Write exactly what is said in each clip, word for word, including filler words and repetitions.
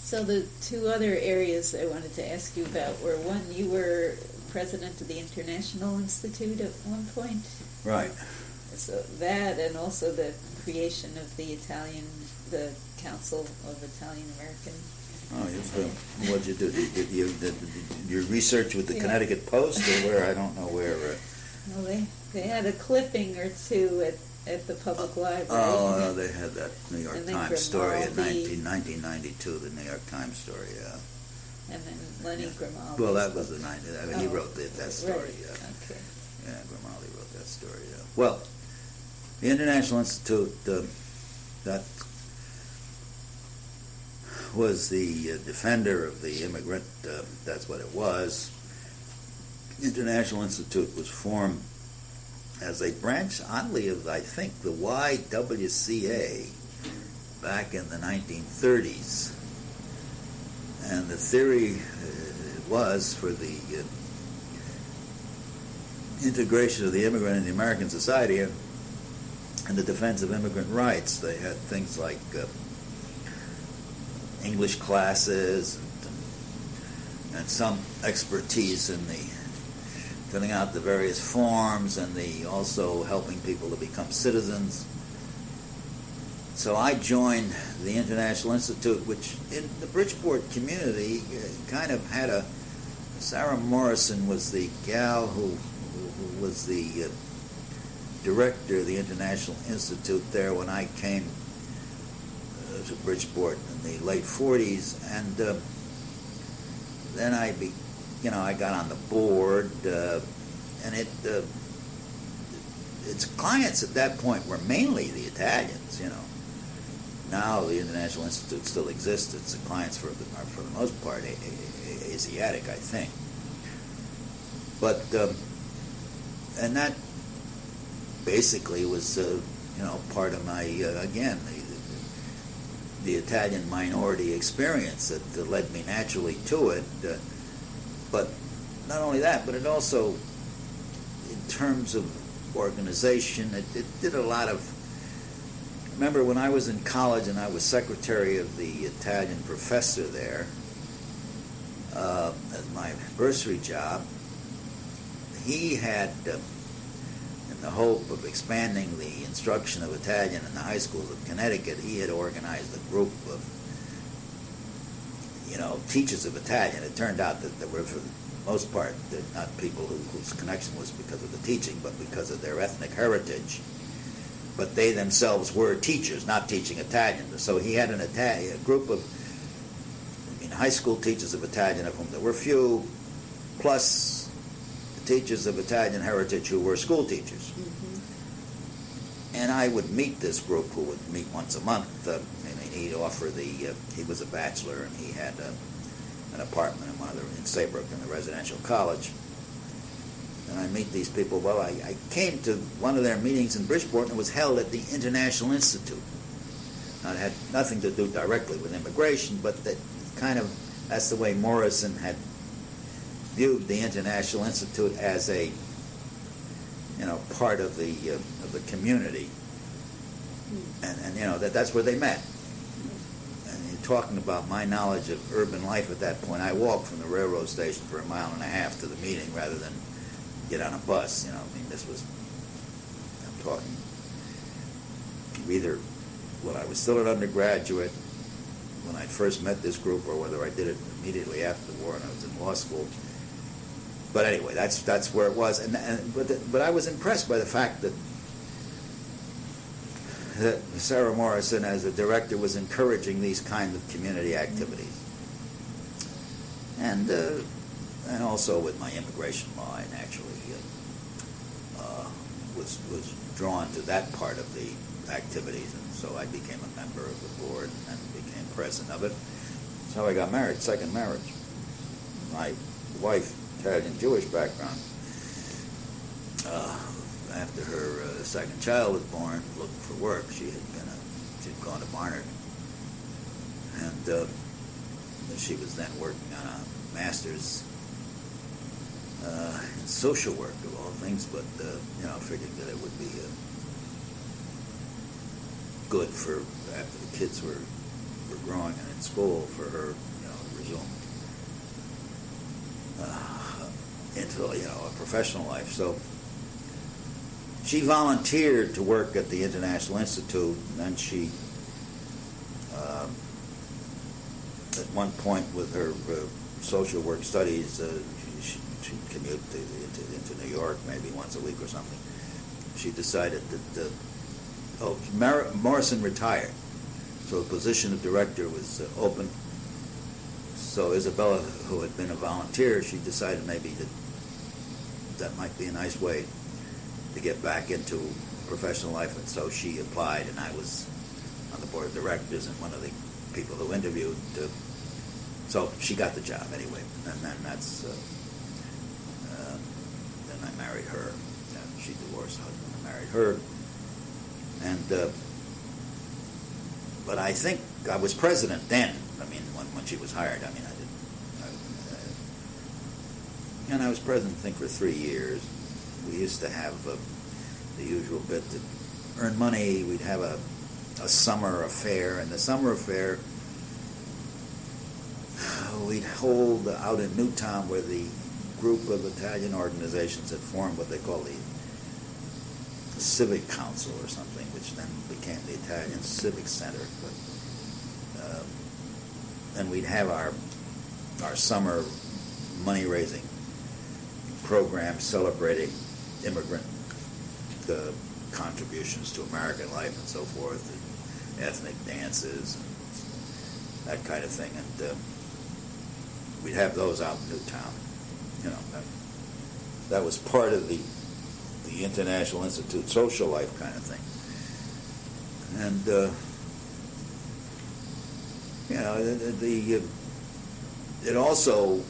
So the two other areas I wanted to ask you about were, one, you were president of the International Institute at one point. Right. So that, and also the creation of the Italian, the Council of Italian American. Oh, you, what'd you do? Did, did you did, did your research with the Yeah. Connecticut Post, or where? I don't know where. Uh, Well, they, they had a clipping or two at, at the public library. oh, no, they had that New York And then Times story in Grimaldi. nineteen ninety-two, the New York Times story, yeah. And then Lenny Grimaldi. Well, that was the ninety. I mean, he Oh, wrote the, that story, right. yeah. Okay. Yeah, Grimaldi wrote that story, yeah. Well, the International Institute, uh, that was the uh, defender of the immigrant, uh, that's what it was. The International Institute was formed as a branch, oddly, of, I think, the Y W C A back in the nineteen thirties. And the theory uh, was for the uh, integration of the immigrant in the American society and the defense of immigrant rights. They had things like uh, English classes and, and some expertise in the filling out the various forms and the also helping people to become citizens. So I joined the International Institute, which in the Bridgeport community uh, kind of had a... Sarah Morrison was the gal who, who was the uh, director of the International Institute there when I came uh, to Bridgeport in the late forties, and uh, then I, be, you know, I got on the board, uh, and it uh, its clients at that point were mainly the Italians, you know. Now the International Institute still exists. Its clients, for the, are for the most part, a, a, a, Asiatic, I think. But um, and that basically was, uh, you know, part of my uh, again the, the Italian minority experience that, that led me naturally to it. Uh, but not only that, but it also, in terms of organization, it, it did a lot of. Remember when I was in college and I was secretary of the Italian professor there uh, as my bursary job, he had, uh, in the hope of expanding the instruction of Italian in the high schools of Connecticut, he had organized a group of, you know, teachers of Italian. It turned out that there were, for the most part, not people who, whose connection was because of the teaching, but because of their ethnic heritage. But they themselves were teachers, not teaching Italian. So he had an Italian, a group of, I mean, high school teachers of Italian, of whom there were few, plus teachers of Italian heritage who were school teachers. Mm-hmm. And I would meet this group, who would meet once a month. Uh, I mean, he'd offer the, uh, he was a bachelor, and he had uh, an apartment in one of the, in Saybrook in the residential college. And I meet these people. Well, I, I came to one of their meetings in Bridgeport, and it was held at the International Institute. Now, it had nothing to do directly with immigration, but that kind of, that's the way Morrison had viewed the International Institute as a, you know, part of the uh, of the community. And, and you know, that that's where they met. And you're talking about my knowledge of urban life at that point. I walked from the railroad station for a mile and a half to the meeting rather than get on a bus, you know. I mean, this was, I'm talking, either when I was still an undergraduate, when I first met this group, or whether I did it immediately after the war and I was in law school. But anyway, that's that's where it was. And, and but the, but I was impressed by the fact that that Sarah Morrison, as a director, was encouraging these kinds of community activities. And uh, and also with my immigration law, I naturally uh, uh, was was drawn to that part of the activities, and so I became a member of the board and became president of it. That's how I got married, second marriage. My wife, Italian Jewish background, uh, after her uh, second child was born, looking for work, she had been a, she'd gone to Barnard, and uh, she was then working on a master's uh, in social work of all things, but uh, you know, figured that it would be uh, good for after the kids were were growing and in school for her, you know, to resume uh, into, you know, a professional life. So she volunteered to work at the International Institute, and then she, uh, at one point with her uh, social work studies, uh, she, she commute to, into, into New York maybe once a week or something. She decided that, uh, oh, Mar- Morrison retired, so the position of director was uh, open. So Isabella, who had been a volunteer, she decided maybe that that might be a nice way to get back into professional life, and so she applied, and I was on the board of directors and one of the people who interviewed. Uh, so she got the job anyway, and then that's uh, uh, then I married her. And she divorced her husband and married her, and uh, but I think I was president then. I mean, when when she was hired, I mean, I did, I, uh, and I was president, I think, for three years. We used to have uh, the usual bit to earn money. We'd have a, a summer affair, and the summer affair we'd hold out in Newtown, where the group of Italian organizations had formed what they call the Civic Council or something, which then became the Italian Civic Center. But, uh, and we'd have our our summer money-raising program celebrating immigrant uh, contributions to American life and so forth, and ethnic dances and that kind of thing. And uh, we'd have those out in Newtown. You know, that, that was part of the the International Institute social life kind of thing. And uh, you know, the, the uh, it also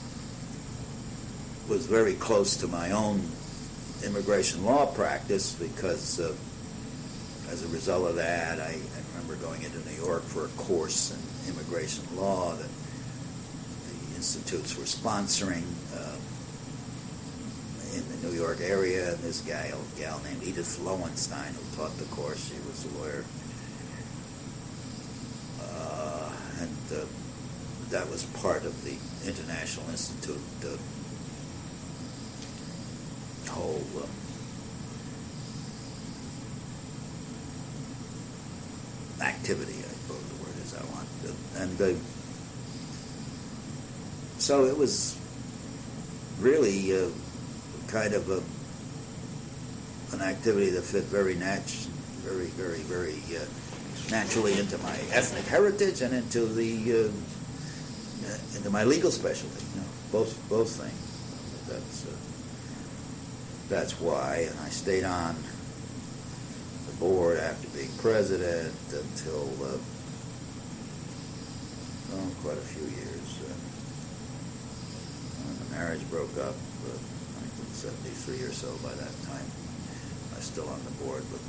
was very close to my own immigration law practice, because uh, as a result of that, I, I remember going into New York for a course in immigration law that the institutes were sponsoring uh, in the New York area. And this guy, a gal named Edith Lowenstein, who taught the course, she was a lawyer, uh, and uh, that was part of the International Institute uh, whole uh, activity, I suppose the word is I want. And uh, so it was really uh, kind of a, an activity that fit very nat- very, very, very uh, naturally into my ethnic heritage and into the uh, into my legal specialty. You know, both both things. That's. Uh, That's why, and I stayed on the board after being president until uh, oh, quite a few years. Uh, when the marriage broke up, uh, nineteen seventy-three or so. By that time, I was still on the board, but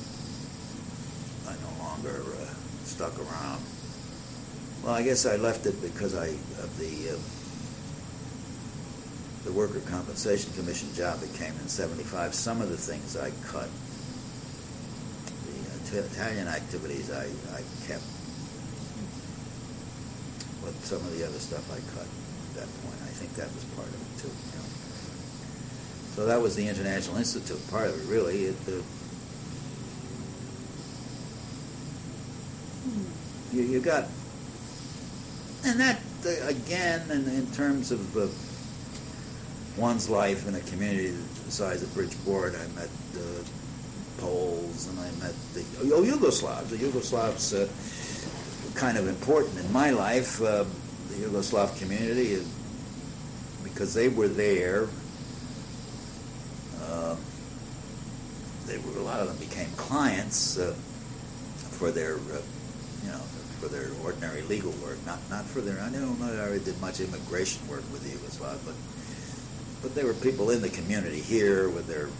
I no longer uh, stuck around. Well, I guess I left it because I of the. Uh, The Worker Compensation Commission job that came in seventy-five, some of the things I cut. The uh, Italian activities I, I kept. But some of the other stuff I cut at that point. I think that was part of it too. You know. So that was the International Institute part of it, really. It, uh, you, you got... And that, uh, again, in, in terms of... Uh, one's life in a community the size of Bridgeport, I met uh, Poles, and I met the oh, Yugoslavs. The Yugoslavs uh, were kind of important in my life. Uh, the Yugoslav community, uh, because they were there. Uh, they were a lot of them became clients uh, for their, uh, you know, for their ordinary legal work, not not for their. I don't know. I did much immigration work with the Yugoslavs, but. But there were people in the community here with their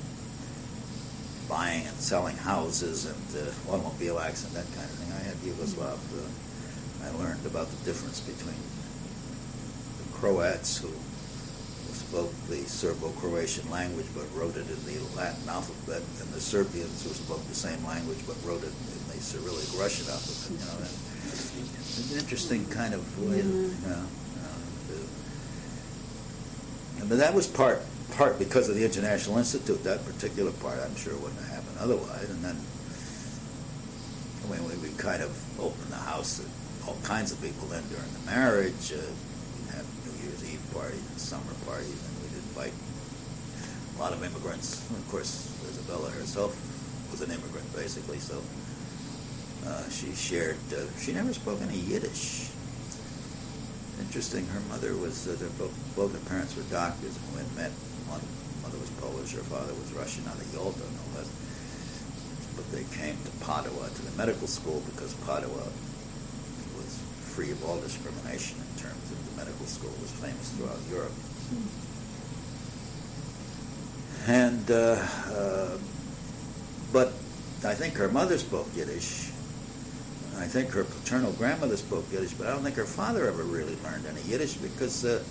buying and selling houses and uh, automobile accident, that kind of thing. I had Yugoslav. Uh, I learned about the difference between the Croats, who spoke the Serbo-Croatian language but wrote it in the Latin alphabet, and the Serbians, who spoke the same language but wrote it in the Cyrillic Russian alphabet. You know, and It's an interesting kind of way, Mhm. you know. Uh, but that was part part because of the International Institute. That particular part, I'm sure, wouldn't have happened otherwise. And then, I mean, we, we kind of opened the house to all kinds of people. Then during the marriage, uh, we'd have New Year's Eve parties and summer parties, and we'd invite a lot of immigrants. And of course, Isabella herself was an immigrant, basically, so uh, she shared. Uh, she never spoke any Yiddish. Interesting. Her mother was. Uh, their both both her parents were doctors, and we had met. One mother was Polish. Her father was Russian, out of Yalta, no less. But they came to Padua to the medical school because Padua was free of all discrimination in terms of the medical school. Was famous throughout Europe. And uh, uh, but I think her mother spoke Yiddish. I think her paternal grandmother spoke Yiddish, but I don't think her father ever really learned any Yiddish because uh,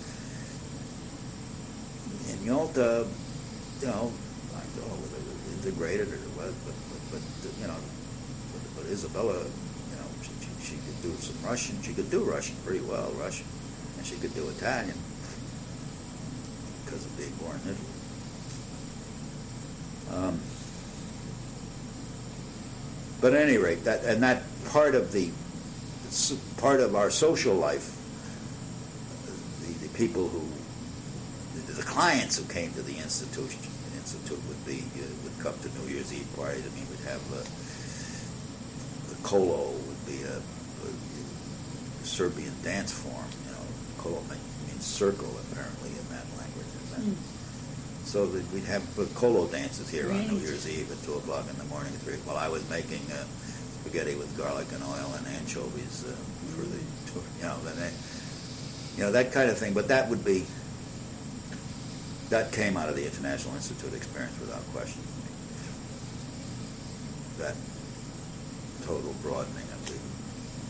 in Yalta, you know, I don't know whether it was integrated or what, but, but, but you know, but, but Isabella, you know, she, she, she could do some Russian. She could do Russian pretty well, Russian, and she could do Italian because of being born in Italy. Um, But at any rate, that and that part of the part of our social life, the, the people who, the, the clients who came to the institute, the institute would be uh, would come to New Year's Eve parties. I mean, we'd have uh, the kolo would be a, a Serbian dance form. You know, kolo means circle apparently in that language. Mm. So that we'd have uh, kolo dances here right. on New Year's Eve at two o'clock in the morning. At three, while I was making uh, spaghetti with garlic and oil and anchovies uh, for the, you know, the, you know that kind of thing. But that would be that came out of the International Institute experience without question. That total broadening